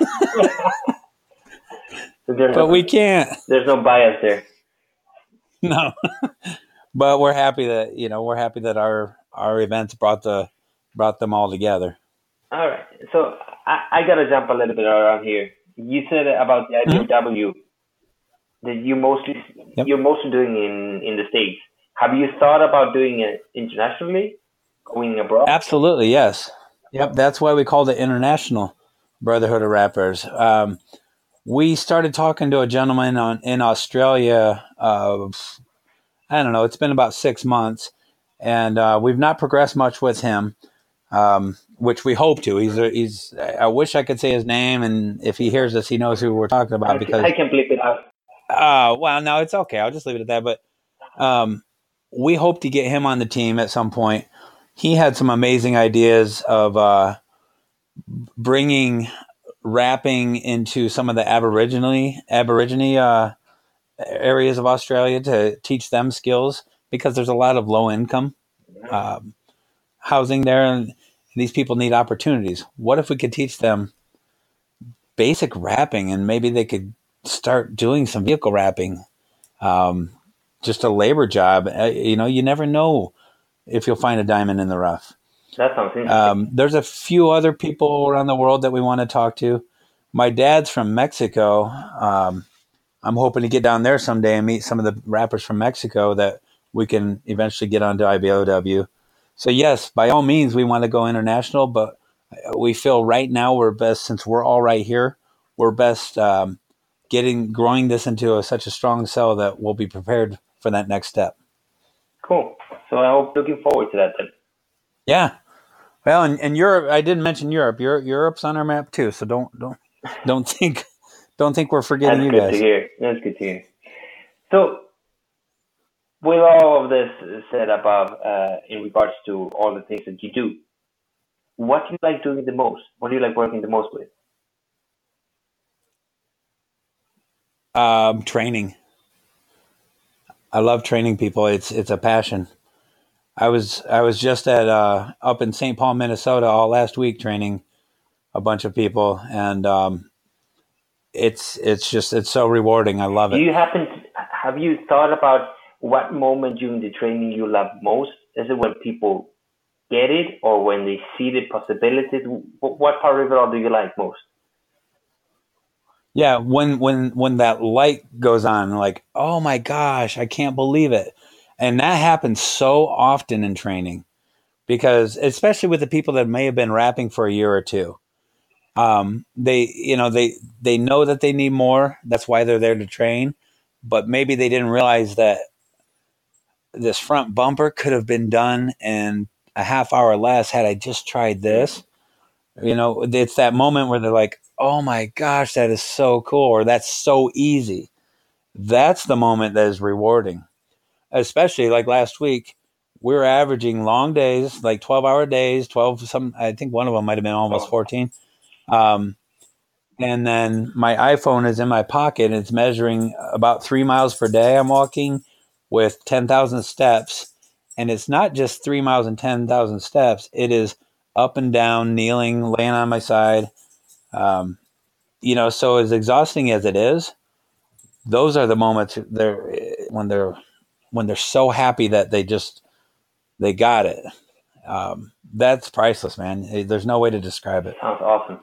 But no, we can't. There's no bias there. No. But we're happy that, you know, we're happy that our, our events brought the brought them all together. All right. So I, I got to jump a little bit around here. You said about the I B O W mm-hmm. that you mostly, yep. you're mostly doing in, in the States. Have you thought about doing it internationally, going abroad? Absolutely, yes. Yep, that's why we called it International Brotherhood of Rappers. Um, we started talking to a gentleman on, in Australia, uh, I don't know, it's been about six months, and uh, we've not progressed much with him, um, which we hope to. He's, he's. I wish I could say his name, and if he hears this, he knows who we're talking about. I, because I can bleep it out. Uh, well, no, it's okay. I'll just leave it at that. But um, we hope to get him on the team at some point. he had some amazing ideas of uh, bringing wrapping into some of the Aborigine Aborigine uh, areas of Australia to teach them skills, because there's a lot of low income um, housing there, and these people need opportunities. What if we could teach them basic wrapping, and maybe they could start doing some vehicle wrapping, um, just a labor job. Uh, you know, you never know if you'll find a diamond in the rough. That sounds interesting. Um, there's a few other people around the world that we want to talk to. My dad's from Mexico. Um, I'm hoping to get down there someday and meet some of the rappers from Mexico that we can eventually get onto I B O W. So yes, by all means, we want to go international, but we feel right now we're best, since we're all right here, we're best um, getting growing this into a, such a strong cell that we'll be prepared for that next step. Cool. So I hope looking forward to that then. Yeah. Well, and, and Europe, I didn't mention Europe. Europe. Europe's on our map too, so don't don't don't think don't think we're forgetting That's you good guys. to hear. That's good to hear. So, with all of this said above, uh, in regards to all the things that you do, what do you like doing the most? What do you like working the most with? Um, training. I love training people. It's it's a passion. I was I was just at uh, up in Saint Paul, Minnesota, all last week training a bunch of people, and um, it's it's just it's so rewarding. I love Do it. you happen to, have you thought about what moment during the training you love most? Is it when people get it, or when they see the possibilities? Wh- What part of it all do you like most? Yeah, when when when that light goes on, like, oh my gosh, I can't believe it, and that happens so often in training, because especially with the people that may have been rapping for a year or two. Um, they, you know, they, they know that they need more. That's why they're there to train, but maybe they didn't realize that this front bumper could have been done in a half hour less had I just tried this. You know, it's that moment where they're like, oh my gosh, that is so cool, or that's so easy. That's the moment that is rewarding. Especially like last week, we were averaging long days, like twelve hour days, twelve, some, I think one of them might've been almost fourteen. Um, and then my iPhone is in my pocket, and it's measuring about three miles per day I'm walking with ten thousand steps. And it's not just three miles and ten thousand steps. It is up and down, kneeling, laying on my side. Um, you know, so as exhausting as it is, those are the moments they're, when they're, when they're so happy that they just, they got it. Um, that's priceless, man. There's no way to describe it. Sounds awesome.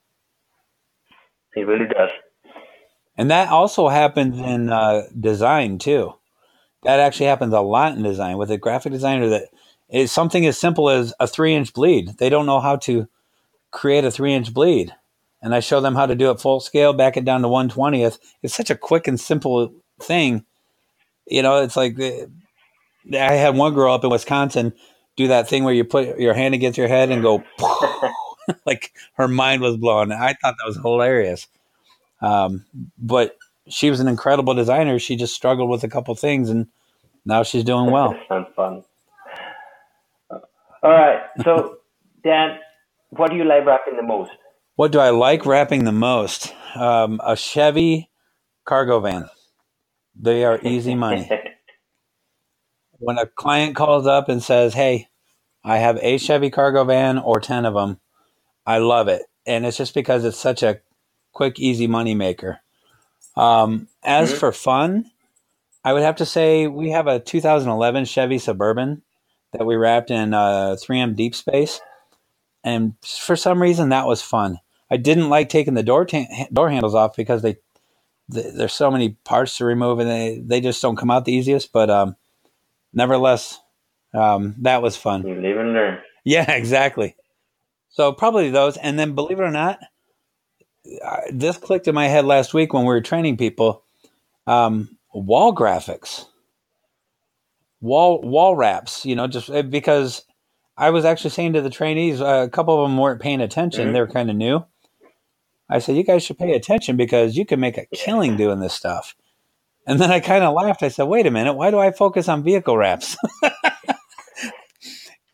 It really does. And that also happens in uh, design too. That actually happens a lot in design with a graphic designer. That is something as simple as a three inch bleed. They don't know how to create a three inch bleed. And I show them how to do it full scale, back it down to one twentieth. It's such a quick and simple thing. You know, it's like, I had one girl up in Wisconsin do that thing where you put your hand against your head and go, like her mind was blown. I thought that was hilarious. Um, but she was an incredible designer. She just struggled with a couple things, and now she's doing well. Sounds fun. All right. So, Dan, what do you like wrapping the most? What do I like wrapping the most? Um, a Chevy cargo van. They are easy money. When a client calls up and says, hey, I have a Chevy cargo van or ten of them, I love it. And it's just because it's such a quick, easy money maker. Um, as mm-hmm. for fun, I would have to say we have a two thousand eleven Chevy Suburban that we wrapped in uh, three M Deep Space. And for some reason, that was fun. I didn't like taking the door ta- door handles off because they, they there's so many parts to remove, and they, they just don't come out the easiest. But um, nevertheless, um, that was fun. You live and learn. Yeah, exactly. So probably those. And then, believe it or not, this clicked in my head last week when we were training people. Um, wall graphics, wall wall wraps. You know, just because I was actually saying to the trainees, uh, a couple of them weren't paying attention. Mm-hmm. They were kind of new. I said, you guys should pay attention because you can make a killing doing this stuff. And then I kind of laughed. I said, wait a minute, why do I focus on vehicle wraps?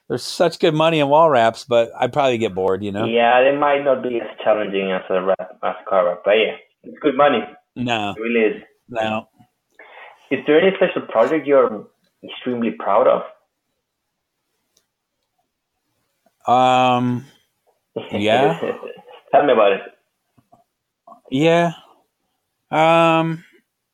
there's such good money in wall wraps, but I'd probably get bored, you know? Yeah, they might not be as challenging as a wrap, as a car wrap, but yeah, it's good money. No. It really is. No. Is there any special project you're extremely proud of? Um, yeah. Tell me about it. Yeah. Um,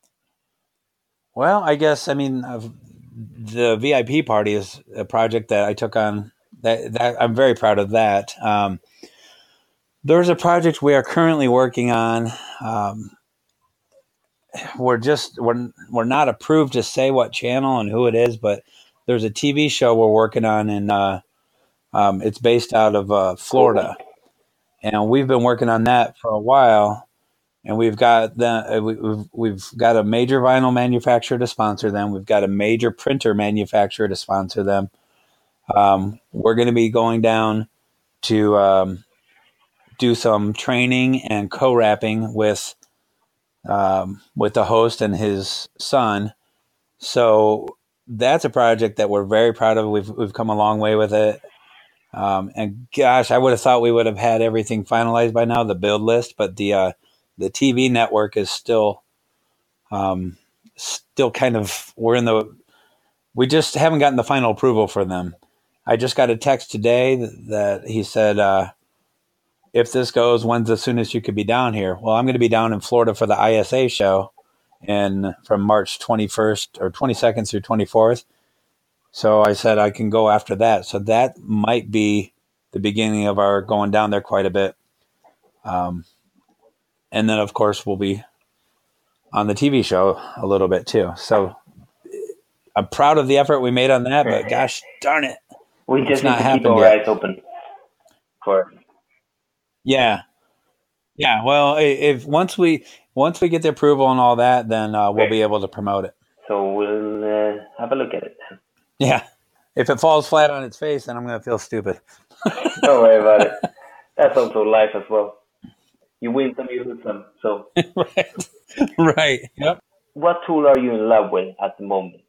well, I guess, I mean, I've, the V I P party is a project that I took on that, that I'm very proud of that. Um, there's a project we are currently working on. Um, we're just, we're, we're not approved to say what channel and who it is, but there's a T V show we're working on and, uh, um, it's based out of, uh, Florida, and we've been working on that for a while. And we've got the, we've, we've got a major vinyl manufacturer to sponsor them. We've got a major printer manufacturer to sponsor them. Um, we're going to be going down to um, do some training and co-wrapping with um, with the host and his son. So that's a project that we're very proud of. We've we've come a long way with it. Um, and gosh, I would have thought we would have had everything finalized by now, the build list, but the uh, the T V network is still, um, still kind of, we're in the, we just haven't gotten the final approval for them. I just got a text today that, that he said, uh, if this goes, when's the soonest you could be down here? Well, I'm going to be down in Florida for the I S A show and from March twenty-first or twenty-second through twenty-fourth. So I said I can go after that. So that might be the beginning of our going down there quite a bit. Um, And then, of course, we'll be on the T V show a little bit, too. So I'm proud of the effort we made on that, but gosh darn it. We just need not to keep our yet. eyes open for Yeah. Yeah. Well, if once we once we get the approval and all that, then uh, we'll Okay. be able to promote it. So we'll uh, have a look at it then. Yeah. If it falls flat on its face, then I'm going to feel stupid. Don't worry about it. That's also life as well. You win some, you lose some. So, Right. Right. Yep. what tool are you in love with at the moment?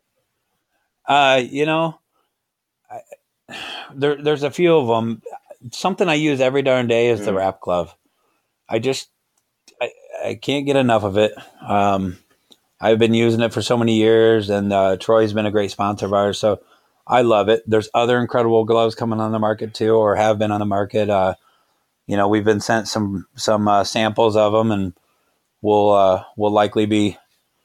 Uh, you know, I, there there's a few of them. Something I use every darn day is the Mm. wrap glove. I just I, I can't get enough of it. Um, I've been using it for so many years, and uh, Troy's been a great sponsor of ours, so I love it. There's other incredible gloves coming on the market too, or have been on the market. Uh, you know, we've been sent some some uh, samples of them, and we'll uh, we'll likely be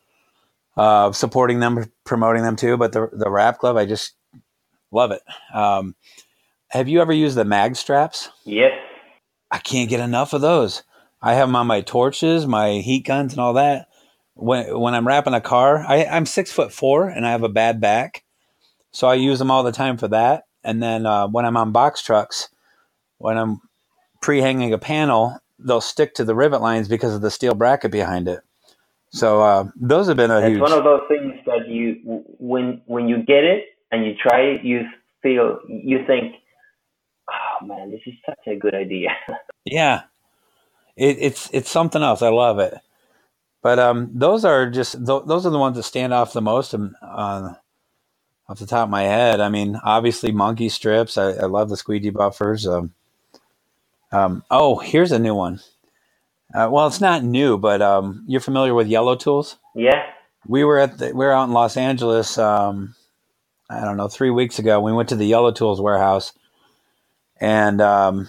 uh, supporting them, promoting them too. But the the wrap glove, I just love it. Um, have you ever used the mag straps? Yes. I can't get enough of those. I have them on my torches, my heat guns, and all that. When when I'm wrapping a car, I, I'm six foot four and I have a bad back, so I use them all the time for that. And then uh, when I'm on box trucks, when I'm pre-hanging a panel, they'll stick to the rivet lines because of the steel bracket behind it. So uh, those have been a It's huge. one of those things that you, when when you get it and you try it, you feel, you think, oh man, this is such a good idea. Yeah, it, it's it's something else. I love it. But um, those are just th- those are the ones that stand off the most um, uh, off the top of my head. I mean, obviously monkey strips. I, I love the squeegee buffers. Um, um, oh, here's a new one. Uh, well, it's not new, but um, you're familiar with Yellow Tools? Yeah. We were at the, we were out in Los Angeles. Um, I don't know, three weeks ago. We went to the Yellow Tools warehouse, and um,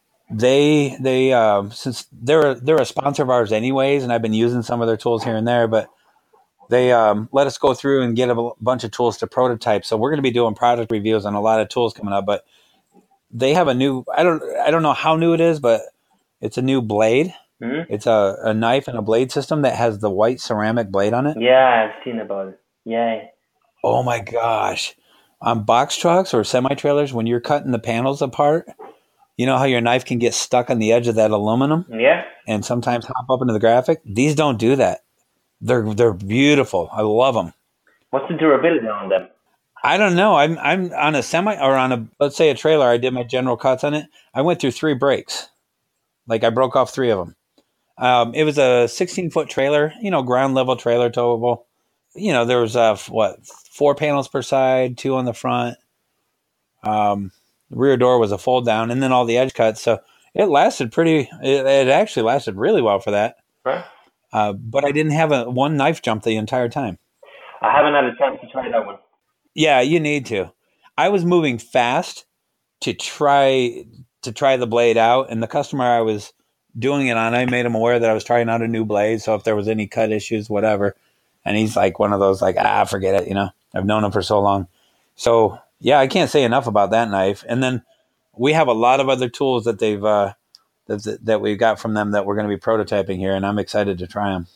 they they uh, since they're they're a sponsor of ours anyways, and I've been using some of their tools here and there, but they um, let us go through and get a bunch of tools to prototype. So we're going to be doing product reviews on a lot of tools coming up. But they have a new I don't I don't know how new it is, but it's a new blade. Mm-hmm. It's a, a knife and a blade system that has the white ceramic blade on it. Yeah, I've seen about it. Yeah. Oh my gosh. On box trucks or semi-trailers, when you're cutting the panels apart, you know how your knife can get stuck on the edge of that aluminum Yeah. and sometimes hop up into the graphic? These don't do that. They're they're beautiful. I love them. What's the durability on them? I don't know. I'm I'm on a semi or on a let's say a trailer. I did my general cuts on it. I went through three breaks. Like I broke off three of them. Um, it was a sixteen foot trailer, you know, ground level trailer towable. You know, there was uh, what four panels per side, two on the front. Um, the rear door was a fold down, and then all the edge cuts. So it lasted pretty. It, it actually lasted really well for that. Right. Uh, but I didn't have a one knife jump the entire time. I haven't had a chance to try that one. Yeah, you need to. I was moving fast to try to try the blade out, and the customer I was doing it on, I made him aware that I was trying out a new blade. So if there was any cut issues, whatever, and he's like one of those like, ah, forget it. You know, I've known him for so long. So yeah, I can't say enough about that knife. And then we have a lot of other tools that they've uh, that that we got from them that we're going to be prototyping here, and I'm excited to try them.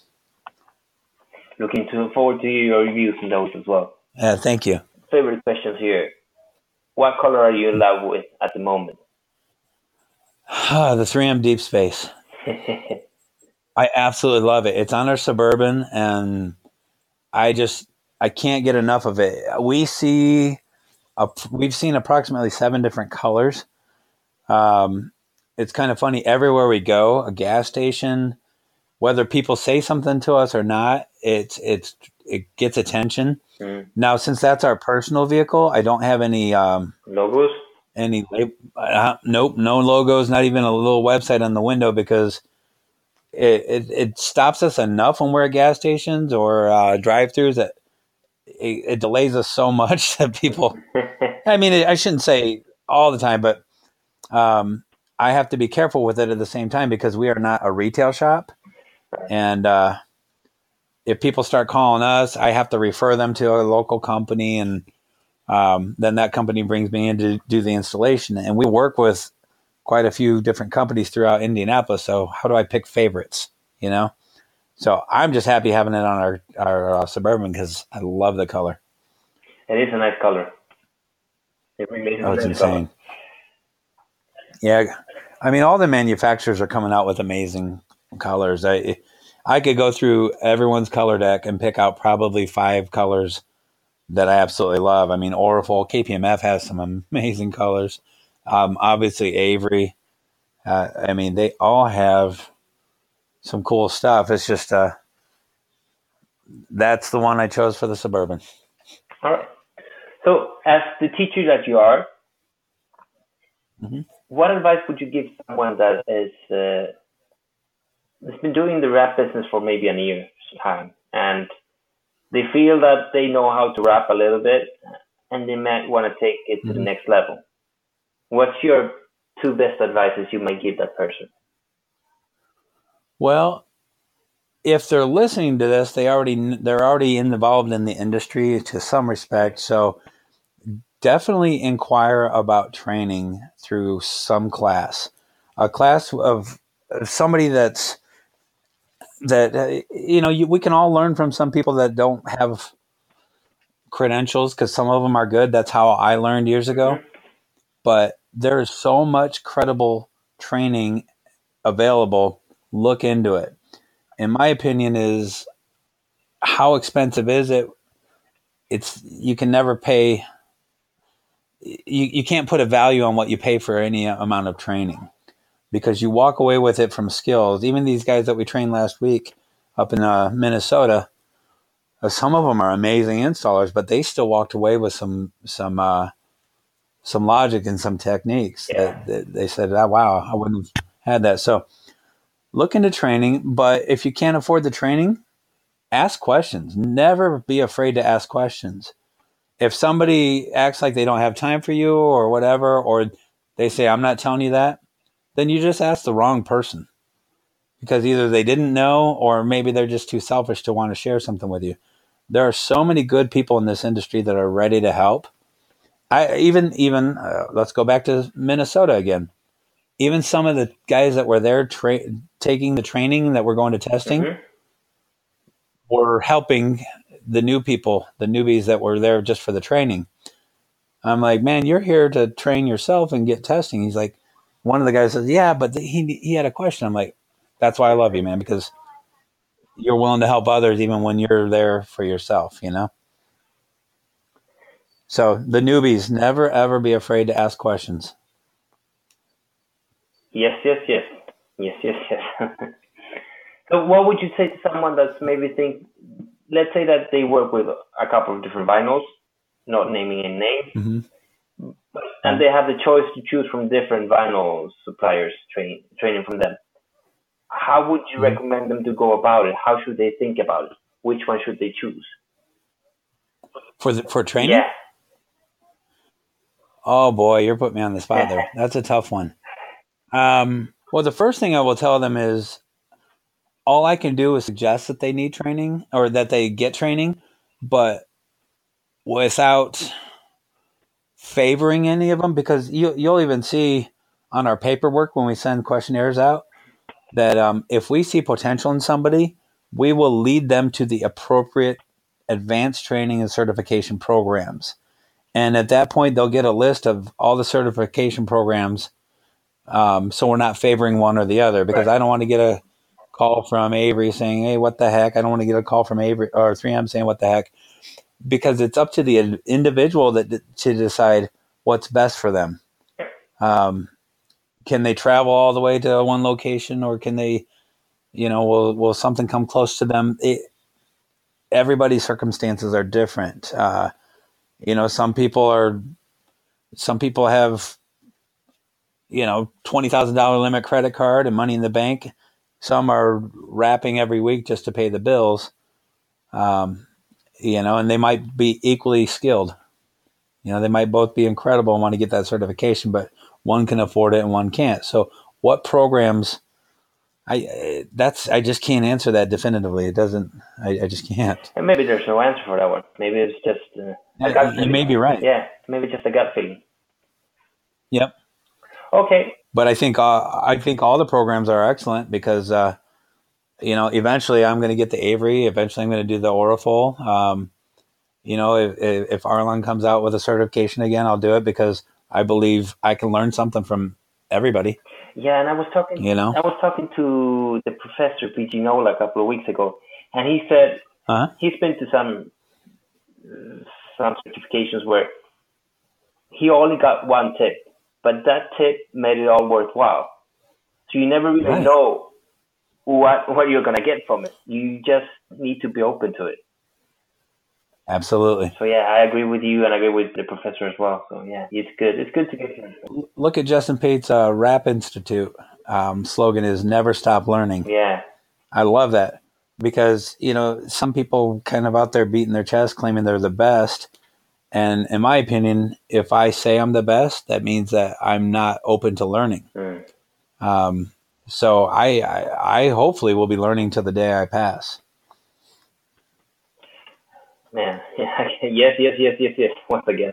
Looking to forward to your reviews on those as well. Yeah, thank you. Favorite questions here. What color are you in love with at the moment? The three M Deep Space. I absolutely love it. It's on our Suburban, and I just I can't get enough of it. We see a, we've seen approximately seven different colors. Um, it's kind of funny. Everywhere we go, a gas station, whether people say something to us or not, it's it's it gets attention. Mm. Now, since that's our personal vehicle, I don't have any um, logos. Any uh, nope, no logos, not even a little website on the window, because it, it, it stops us enough when we're at gas stations or uh, drive-thrus that it, it delays us so much that people. I mean, I shouldn't say all the time, but um, I have to be careful with it at the same time because we are not a retail shop, and uh, if people start calling us, I have to refer them to a local company, and um, then that company brings me in to do the installation. And we work with quite a few different companies throughout Indianapolis. So how do I pick favorites, you know? So I'm just happy having it on our, our uh, Suburban because I love the color. It is a nice color. It really is oh, a it's nice insane. Color. Yeah. I mean, all the manufacturers are coming out with amazing colors. I, I could go through everyone's color deck and pick out probably five colors that I absolutely love. I mean, Orifol, K P M F has some amazing colors. Um, obviously, Avery. Uh, I mean, they all have some cool stuff. It's just uh, that's the one I chose for the Suburban. All right. So, as the teacher that you are, mm-hmm. what advice would you give someone that is uh, has been doing the rap business for maybe a year's time, and they feel that they know how to rap a little bit, and they might want to take it to mm-hmm. the next level? What's your two best advices you might give that person? Well, if they're listening to this, they already they're already involved in the industry to some respect. So definitely inquire about training through some class, a class of somebody that's that uh, you know you, we can all learn from some people that don't have credentials, because some of them are good. That's how I learned years ago. Mm-hmm. But there's so much credible training available. Look into it. In my opinion, is how expensive is it? It's you can never pay. You you can't put a value on what you pay for any amount of training, because you walk away with it from skills. Even these guys that we trained last week up in uh, Minnesota, uh, some of them are amazing installers, but they still walked away with some some uh, some logic and some techniques yeah. that, that they said, oh, wow, I wouldn't have had that. So look into training, but if you can't afford the training, ask questions. Never be afraid to ask questions. If somebody acts like they don't have time for you or whatever, or they say, I'm not telling you that, then you just ask the wrong person, because either they didn't know or maybe they're just too selfish to want to share something with you. There are so many good people in this industry that are ready to help. I even, even uh, let's go back to Minnesota again. Even some of the guys that were there tra- taking the training that we're going to testing mm-hmm. were helping the new people, the newbies that were there just for the training. I'm like, man, you're here to train yourself and get testing. He's like, one of the guys says, yeah, but the, he he had a question. I'm like, that's why I love you, man, because you're willing to help others even when you're there for yourself, you know? So the newbies, never, ever be afraid to ask questions. Yes, yes, yes. Yes, yes, yes. So what would you say to someone that's maybe think, let's say that they work with a couple of different vinyls, not naming any names, mm-hmm. but and they have the choice to choose from different vinyl suppliers, train, training from them. How would you Mhm. recommend them to go about it? How should they think about it? Which one should they choose? For the, for training? Yeah. Oh boy, you're putting me on the spot there. That's a tough one. Um, well, the first thing I will tell them is all I can do is suggest that they need training or that they get training, but without favoring any of them, because you, you'll even see on our paperwork when we send questionnaires out that um, if we see potential in somebody, we will lead them to the appropriate advanced training and certification programs. And at that point, they'll get a list of all the certification programs. Um, so we're not favoring one or the other, because Right. I don't want to get a call from Avery saying, hey, what the heck? I don't want to get a call from Avery or three M saying, what the heck? Because it's up to the individual that to decide what's best for them. Um, can they travel all the way to one location, or can they, you know, will, will something come close to them? It, everybody's circumstances are different. Uh, you know, some people are, some people have, you know, twenty thousand dollars limit credit card and money in the bank. Some are rapping every week just to pay the bills. Um, you know, and they might be equally skilled. You know, they might both be incredible and want to get that certification, but one can afford it and one can't. So what programs, I, that's, I just can't answer that definitively. It doesn't, I, I just can't. And maybe there's no answer for that one. Maybe it's just uh, a gut You feeling. may be right. Yeah, maybe just a gut feeling. Yep. Okay. But I think, uh, I think all the programs are excellent because, uh, you know, eventually I'm going to get the Avery. Eventually I'm going to do the Orifol. Um, you know, if, if Arlon comes out with a certification again, I'll do it because I believe I can learn something from everybody. Yeah, and I was talking, you know, I was talking to the professor P G Nola a couple of weeks ago, and he said uh-huh. he's been to some uh, some certifications where he only got one tip, but that tip made it all worthwhile. So you never really Right. know what what you're gonna get from it. You just need to be open to it. Absolutely. So yeah, I agree with you, and I agree with the professor as well. So yeah, it's good. It's good to get here. Look at Justin Pate's uh, Rap Institute um, slogan is "Never Stop Learning." Yeah, I love that because you know some people kind of out there beating their chest, claiming they're the best. And in my opinion, if I say I'm the best, that means that I'm not open to learning. mm. Um, so I, I, I hopefully will be learning till the day I pass. Man, yeah, yes, yes, yes, yes, yes. Once again.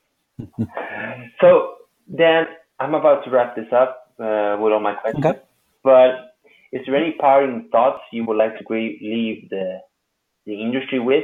So then I'm about to wrap this up uh, with all my questions. Okay. But is there any parting thoughts you would like to leave the the industry with?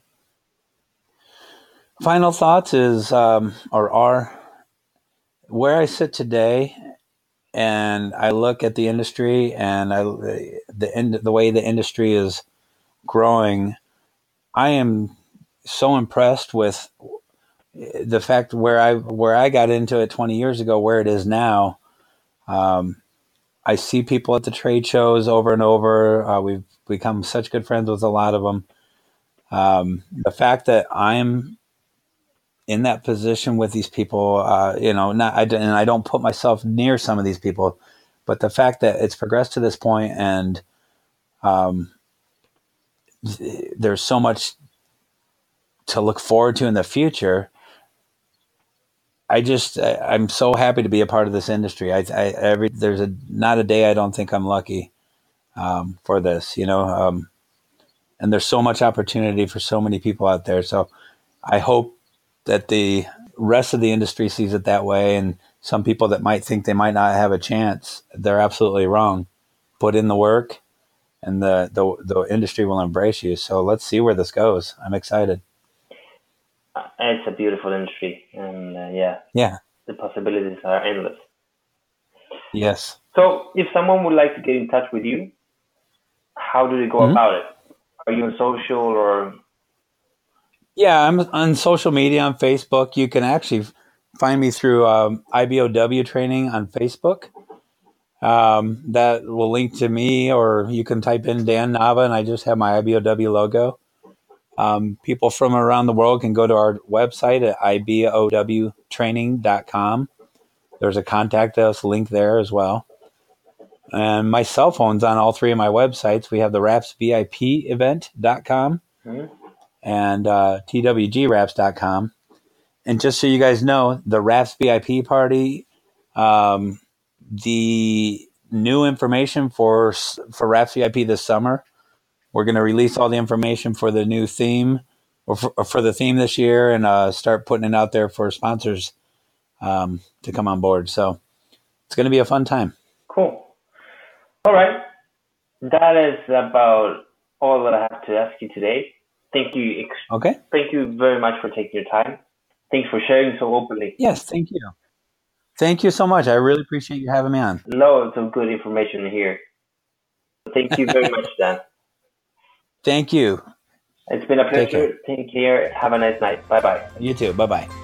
Final thoughts is um, or are where I sit today, and I look at the industry and I the end the way the industry is growing. I am so impressed with the fact where I where I got into it twenty years ago, where it is now. Um, I see people at the trade shows over and over. Uh, we've become such good friends with a lot of them. Um, the fact that I'm in that position with these people, uh, you know, not I, and I don't put myself near some of these people, but the fact that it's progressed to this point and um, there's so much to look forward to in the future. I just, I, I'm so happy to be a part of this industry. I, I every there's a not a day I don't think I'm lucky um, for this, you know. Um, and there's so much opportunity for so many people out there. So I hope that the rest of the industry sees it that way. And some people that might think they might not have a chance, they're absolutely wrong. Put in the work, and the the, the industry will embrace you. So let's see where this goes. I'm excited. Uh, it's a beautiful industry, and uh, yeah, Yeah. the possibilities are endless. Yes. So, if someone would like to get in touch with you, how do they go Mhm. about it? Are you on social or? Yeah, I'm on social media on Facebook. You can actually find me through um, I B O W training on Facebook. Um, that will link to me, or you can type in Dan Nava, and I just have my I B O W logo. Um, people from around the world can go to our website at I B O W training dot com. There's a contact us link there as well. And my cell phone's on all three of my websites. We have the raps V I P event dot com mm-hmm. and uh, T W G raps dot com. And just so you guys know, the Raps V I P party, um, the new information for for Raps V I P this summer, we're going to release all the information for the new theme or for, or for the theme this year and uh, start putting it out there for sponsors um, to come on board. So it's going to be a fun time. Cool. All right. That is about all that I have to ask you today. Thank you. Ex- okay. Thank you very much for taking your time. Thanks for sharing so openly. Yes, thank you. Thank you so much. I really appreciate you having me on. Loads of good information here. Thank you very much, Dan. Thank you. It's been a pleasure. Take care. Take care. Have a nice night. Bye-bye. You too. Bye-bye.